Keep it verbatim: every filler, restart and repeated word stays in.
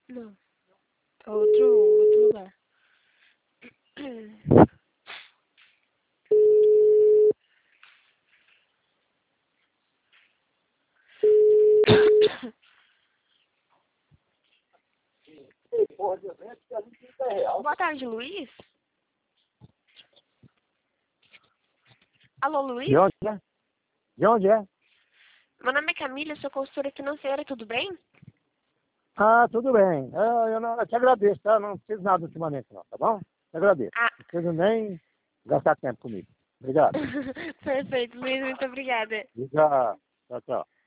Não. Outro, outro lugar. Boa tarde, Luiz. Alô, Luiz? De onde é? De onde é? Meu nome é Camila, sou consultora financeira, tudo bem? Ah, tudo bem. Eu, eu, não, eu te agradeço, tá? Não preciso nada ultimamente, não, tá bom? Te agradeço. Ah. Não preciso nem gastar tempo comigo. Obrigado. Perfeito, Luiz, muito obrigada. Tchau, tchau.